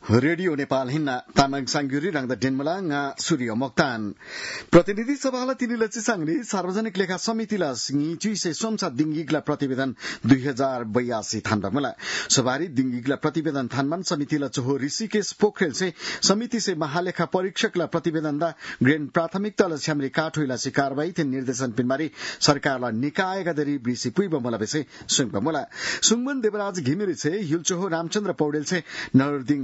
radio Nepal हिन्ना Tamang सांगुरी रंगदा डेनमला nga सूर्य मोक्तान प्रतिनिधि सभाला तिनीला चिसाङले सार्वजनिक लेखा समितिला सिंगी चुइसे सोमसा दिंगिगला प्रतिवेदन 2082 थानबमला सभारी दिंगिगला प्रतिवेदन थानमान समितिला चोहो ऋषिकेश पोखरेल से समिति से महालेखा परीक्षकला प्रतिवेदन दा ग्रेन प्राथमिकताला छ्यामरी काठोइला से कारबाही थे निर्देशन पिनमारी सरकारला निकाय गदरी ब्रिसी पुइबमला बेसे सुङबमला सुङमन देवराज घिमिरे से हिलचोहो रामचन्द्र पौडेल से नरदिङ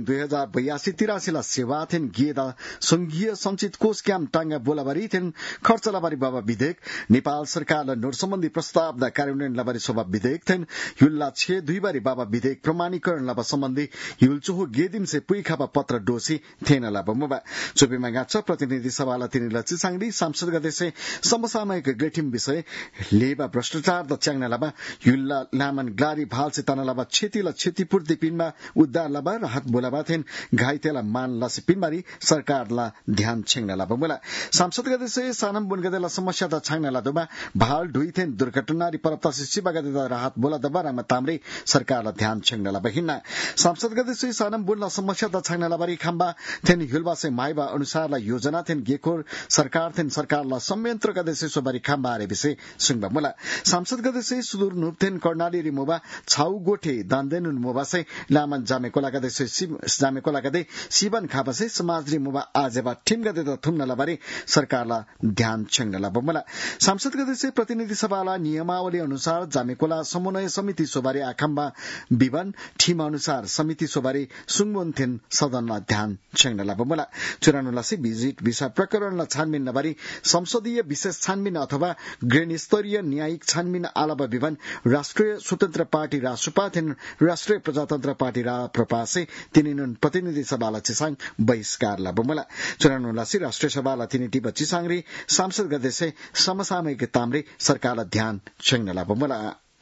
2082 सेवा थेन गेदा संघीय संचित कोष क्याम टांगा बोलाबारी थेन खर्च लाबारी बाबा विधेयक नेपाल सरकारले नोट सम्बन्धी प्रस्ताव दा कार्यान्वयन लाबारी सभा विधेयक थेन युल्ला 6 दुईबारी बाबा विधेयक प्रमाणीकरण लाबा सम्बन्धी युलचोहो गेदिम से पुइखाबा पत्र डोसी थेन लाबा मुबा चोपीमा गाछ प्रतिनिधि सभाला तिनीला चिसाङडी सांसद गदेसे समसामयिक ग्रेटिम विषय लेबा भ्रष्टाचार द च्याङ्ना लाबा युल्ला लामन ग्लारी भालसे तना लाबा क्षतिला क्षतिपूर्ति पिनमा उद्धार लाबा राहत बोलाबा थेन घाइतेला मान लासे पिनमारी सरकारला ध्यान छेङ्ना लाबा मुला सांसद गदेसे सानम बुन गदेला समस्या द छाङ्ना लादोमा भाल ढुइथेन दुर्घटनारी परप्तासे सिबा गदेदा राहत बोला दबा रामा तामरे सरकारला ध्यान छेङ्ना लाबा हिन्ना सांसद गदेसे सानम बुनला समस्या द छाङ्ना लाबारी खाम्बा थेन हिलबासे माइबा अनुसारला योजना थेन गेकोर सरकार थेन सरकारला संयन्त्र गदेसे सोबारी खाम्बा आरे विषय सुङबा मुला सांसद गदेसे सुदूर नुप्थेन कर्णाली रिमोबा छाउ गोठे दान्देनुन मोबासे लामन जामेकोला गदेसे जामेकोला गदे सिबन खाबासे समाज रिमोबा आजेबा ठिम गदे त थुम्न लबारी सरकारला ध्यान छेङ्न लाबा मुला सांसद गदेसे प्रतिनिधि सभाला नियमावली अनुसार जामेकोला समन्वय समिति सोबारी आखाम्बा विवन ठिम अनुसार समिति सोबारी सुङबोन थेन सदनला ध्यान छेङ्न लाबा मुला चुरानुलासी विजिट भिसा प्रकरणला छानबिन नबारी संसदीय विशेष छानबिन अथवा ग्रेन स्तरीय न्यायिक छानबिन आलाबा विवन राष्ट्रिय स्वतन्त्र पार्टी रासुपा थेन राष्ट्रिय प्रजातन्त्र पार्टी राप्रपासे तिनीनुन प्रतिनिधि सभाला चिसाङ बहिष्कार लाबमुला चुरानुलासी राष्ट्रिय सभाला तिनी टिप चिसाङरी सांसद गदेसे समसामयिक तामरे सरकारला ध्यान छेङ्न लाबमुला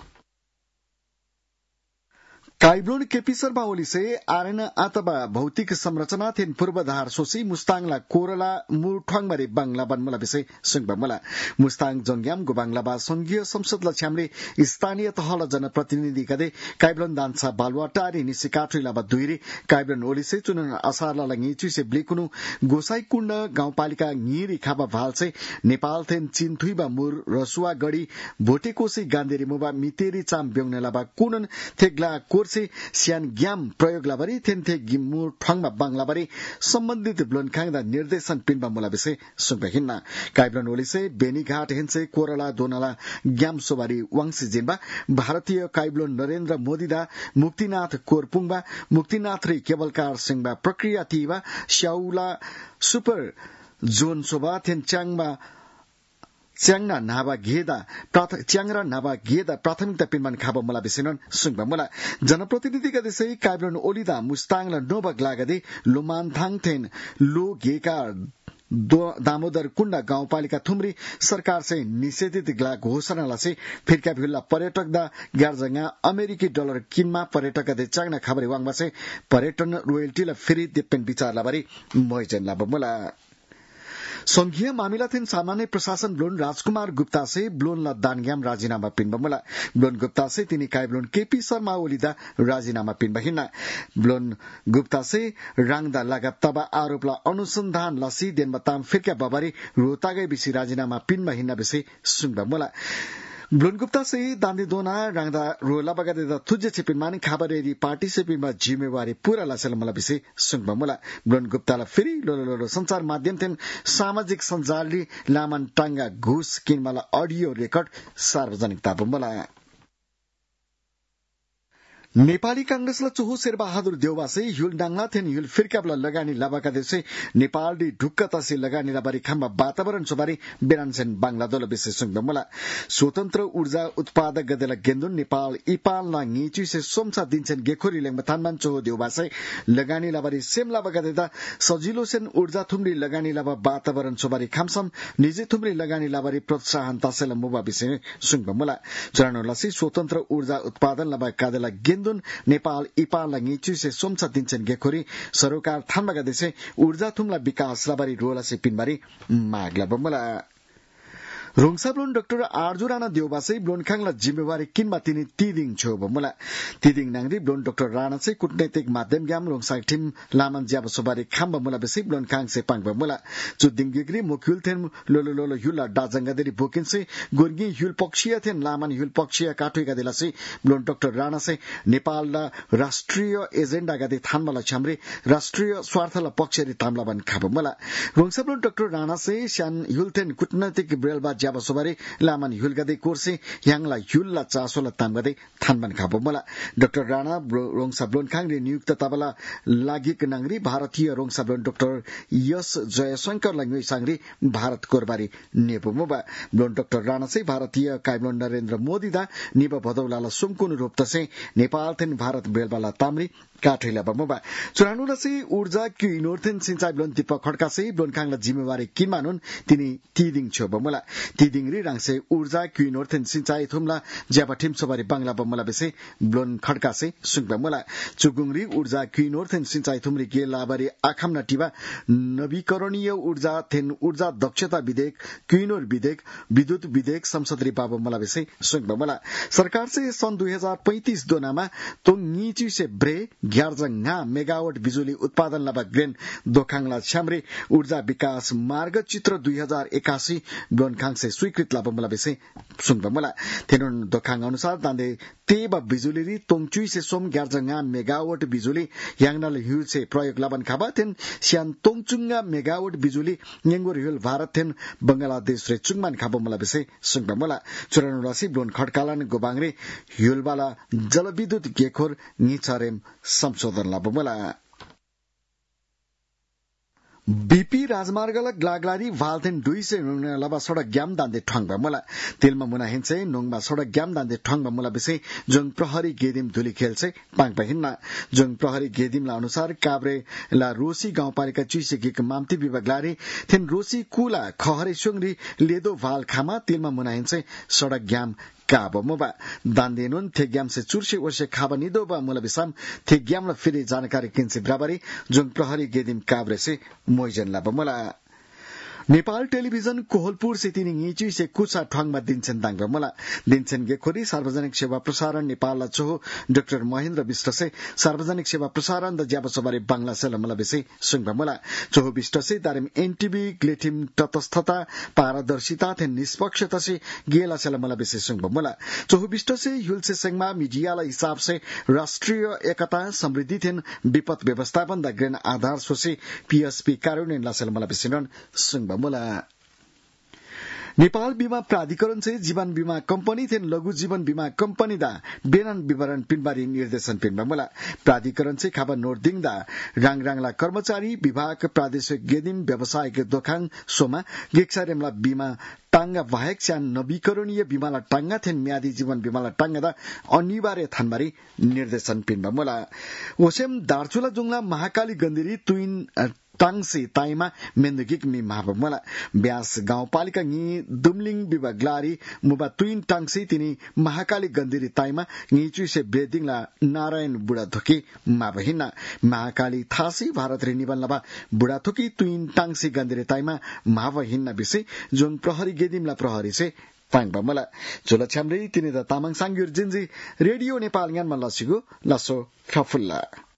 काइब्लोन केपी शर्मा ओली से आर्यन अथवा भौतिक संरचना थेन पूर्वाधार सोसी मुस्ताङला कोरला मुरठवाङमारी बांग्ला बनमला विषय सुङबमला मुस्ताङ जंग्याम गुबांग्लाबा संघीय संसदला छ्यामले स्थानीय तहला जनप्रतिनिधि गदे काइब्लोन दान्सा बालुवाटारी निसिकाठुइलाबा दुइरी काइब्लोन ओली से चुनन असारला लङिचु से ब्लिकुनु गोसाईकुण्ड गाउँपालिका ङिरी खाबा भालसे नेपाल थेन चिन्थुइबा मुर रसुवा गढी भोटेकोसी गान्धेरी मुबा मितेरी चाम ब्योङनेलाबा कुनन थेग्ला कोर्स सियान ग्याम प्रयोग लाबारी थेन्थे गिमु ठङमा बांग्लाबारी सम्बन्धित ब्लोनखाङदा निर्देशन पिनबा मुला विषय सुङबा हिन्ना काइब्लोन ओलिसे बेनीघाट हेन्से कोरला दोनला ग्याम सोबारी वाङसी जिनबा भारतीय काइब्लोन नरेन्द्र मोदीदा मुक्तिनाथ कोरपुङबा मुक्तिनाथ रे केबलकार सिंहबा प्रक्रिया तीबा स्याउला सुपर जोन सोबा थेन च्याङमा च्याङ्ना नाभा गेदा प्राथमिकता पिनमान खाबा मुला बिसेनन सुङबा मुला जनप्रतिनिधि गदेसे काइब्लोन ओलिदा मुस्ताङला नोबक लागदे लुमानथाङ थेन लो गेका दामोदर कुण्डा गाउँपालिका थुम्री सरकार से निषेधित ग्ला घोषणाला से फिरका भिल्ला पर्यटक दा ग्यारजंगा अमेरिकी डलर किनमा पर्यटक दे चाङना खबरे वाङबा से पर्यटन रोयल्टीला फेरि दिपेन विचार लाबारी मोइजन लाबा मुला संघीय मामिला थिन सामान्य प्रशासन ब्लोन राजकुमार गुप्ता से ब्लोन ला दानग्याम राजीनामा पिनबमुला ब्लोन गुप्ता से तिनी काइब्लोन केपी शर्मा ओलीदा राजीनामा पिनबहिना ब्लोन गुप्ता से राङदा लगाताबा आरोपला अनुसन्धान लसी देनमा ताम फिरका बबारी रोतागै बिसी राजीनामा पिनबहिना बिसी सुङबमुला ब्लोन गुप्ता से दान्दी दोना राङदा रोला बगादे थुजे छिपिन मानि खाबरेरी पार्टी से पिनमा जिम्मेवारी पूरा लासेल मला बिसे सुङबा मुला ब्लोन गुप्ताला फेरि लोलो संचार माध्यम थेन सामाजिक सञ्जालले लामन टांगा घुस किनमाला अडियो रेकर्ड सार्वजनिक ताबमुला नेपाली कांग्रेसला चोहो शेरबहादुर देउवासे युल डाङला थेन युल फिरकाबला लगानी लाबाका देसे नेपालडी ढुक्कतासे लगानी लाबारी खाम्बा वातावरण सोबारी बेरानसेन बांग्लादोला विशेष सुङबमुला स्वतन्त्र ऊर्जा उत्पादक गदेला गेन्दुन नेपाल इपालना ङिचु से सोमसा दिनसेन गेखोरी लेङमा थानमान चोहो देउवासे लगानी लाबारी सेमला बगादेदा सजिलो सेन ऊर्जा थुम्री लगानी लाबा वातावरण सोबारी खामसम निजी थुम्री लगानी लाबारी प्रोत्साहन तासेला मुबा विषय सुङबमुला चरणोलासी स्वतन्त्र ऊर्जा उत्पादन लाबा कादेला नेपाल इपाल ङिचु से सोमसा दिनसेन गेखोरी सरोकार थानबा गदेसे ऊर्जा थुमला विकास लाबारी रोला से पिनबारी मागला बमला रोङसा ब्लोन डाक्टर आर्जु राणा देवबासै ब्लोनखाङला जिम्मेवारी किनमा तिनी तिदिङ छो बमुला तिदिङ नांगरी ब्लोन डाक्टर राणा चाहिँ कूटनैतिक माध्यम ग्याम रोङसा टिम लामान ज्याब सोबारी खाम्बा मुला बेसै ब्लोनखाङ से पाङ बमुला जुदिङ गिग्री मुख्युल थेन लोलो लोलो युला डाजंगादेरी बोकिनसे गोर्गी युल पक्षीय थेन लामान युल पक्षीय काठुइगा दिलासै ब्लोन डाक्टर राणा चाहिँ नेपालला राष्ट्रिय एजेन्डा गादे थानमाला छाम्रे राष्ट्रिय स्वार्थला पक्षरी तामला बन खाबमुला रोङसा ब्लोन डाक्टर राणा चाहिँ स्यान युल थेन कूटनैतिक ब्रेलबा ज्याब सोबारी लामान युल गादे कोर्से याङला युलला चासोला ताम गादे थानबन खाबमुला डाक्टर राणा रोङसा ब्लोनखाङले नियुक्त ताबला लागिक नांगरी भारतीय रोङसा ब्लोन डाक्टर यस जयशंकर लंगै सांगरी भारत कोरबारी नेपुमुबा ब्लोन डाक्टर राणा चाहिँ भारतीय काइब्लोन नरेन्द्र मोदी दा निब भदौलाला सुमकुन रूप तसे नेपाल थेन भारत बेलबाला तामरी काठैला बमुबा चुरानुला चाहिँ ऊर्जा कि नोर्थेन सिंचाई ब्लोन तिप खड्का चाहिँ ब्लोनखाङला जिम्मेवारी किमानुन तिनी तिदिङ छो बमुला तिदिङ रि राङसे ऊर्जा कि नोर्थेन सिंचाई थुमला ज्याबा टिम सोबारी बांग्ला बमुला बेसे ब्लोन खड्का से सुङ बमुला चुगुङरी ऊर्जा कि नोर्थेन सिंचाई थुमरी के लाबारी आखाम नटिबा नवीकरणीय ऊर्जा थेन ऊर्जा दक्षता विधेयक क्विनोर विधेयक विद्युत विधेयक संसद रि बाबमुला बेसे सुङ बमुला सरकार से सन् 2035 दोनामा तो नीची से ब्रे 11 मेगावाट बिजुली उत्पादन लबा ग्रेन दोखाङला छ्याम्रे ऊर्जा विकास मार्ग चित्र 2081 ब्लोनखाङ से स्वीकृत लाबमुला बेसे सुङबमुला थेनुन दोखाङ अनुसार दान्दे तेबा बिजुली रि तोङचुई से सोम 11 मेगावाट बिजुली यांगनाल ह्यु से प्रयोग लबन खाबा थेन स्यान तोङचुङा मेगावाट बिजुली नेंगोर ह्युल भारत थेन बंगलादेश रे चुङमान खाबमुला बेसे सुङबमुला चुरानुरासी ब्लोन खड्कालान गोबाङरे ह्युलबाला जलविद्युत गेखोर निचरेम संशोधन लाबमुला बीपी राजमार्गला ग्लागलारी भालथेन दुईसे लबा सडक ग्याम दान्दे ठंगबा मुला तेलमा मुना हिंसे नोङमा सडक ग्याम दान्दे ठंगबा मुला बेसे जोङ प्रहरी गेदिम धुली खेलसे पाङपा हिन्ना जोङ प्रहरी गेदिमला अनुसार काभ्रे ला रोसी गाउँपालिका चुइसे गिक माम्ती विभागलारी थेन रोसी कुला खहरे सुङरी लेदो भाल खामा तेलमा मुना हिंसे सडक ग्याम काबो मोबा दान्देनुन थेग्याम से चुर्से वर्षे खाबा निदोबा मुला बिसाम थेग्यामला फेरि जानकारी किन्से बराबरी जोङ प्रहरी गेदिम काभ्रे से मोइजन लाबा मुला नेपाल टेलिभिजन कोहलपुर से तिनी ङिची से कुचा ठंगमा दिन्छन् दाङबा मुला दिन्छन् गेखोरी सार्वजनिक सेवा प्रसारण नेपालला चोहो डाक्टर महेन्द्र विष्ट से सार्वजनिक सेवा प्रसारण द ज्याब सबारे बांग्ला सेला मुला बेसे सुङबा मुला चोहो विष्ट से दारेम एनटीबी ग्लेटिम तटस्थता पारदर्शिता थे निष्पक्षता से गेला सेला मुला बेसे सुङबा मुला चोहो विष्ट से युल से सेंगमा मीडियाला हिसाब से राष्ट्रिय एकता समृद्धि थेन विपद व्यवस्थापन द ग्रेन आधार सोसे पीएसपी कार्यान्वयन लासेला मुला बेसे नन सुङबा मुला नेपाल बीमा प्राधिकरण से जीवन बीमा कंपनी थे लघु जीवन बीमा कंपनी दा बेनन विवरण पिनबारी निर्देशन पिनमा मुला प्राधिकरण से खाबा नोर्दिङ दा राङराङला कर्मचारी विभाग प्रादेशिक गेदिम व्यवसायिक दोखाङ सोमा गेक्सारेमला बीमा टांगा वाहेक स्यान नवीकरणीय बीमाला टांगा थेन म्यादी जीवन बीमाला टांगा दा अनिवार्य थानबारी निर्देशन पिनमा मुला ओसेम दार्चुला जुङला महाकाली गन्दिरी तुइन टांगसी ताइमा मेन्दगिक मी महाबमला ब्यास गाउँपालिका ङि दुमलिङ विभागलारी मुबा तुइन टांगसी तिनी महाकाली गन्दिरी ताइमा ङिचुइ से ब्रेदिङला नारायण बुढाथोकी माबहिना महाकाली थासी भारत रे निबलबा बुढाथोकी तुइन टांगसी गन्दिरी ताइमा माबहिना बिसे जोन प्रहरी गेदिमला प्रहरी से पाङबा मला चोला छ्याम्रे तिनी द तामाङ सांग्युर जिन्जी रेडियो नेपाल ज्ञानमा लसिगो लसो खफुल्ला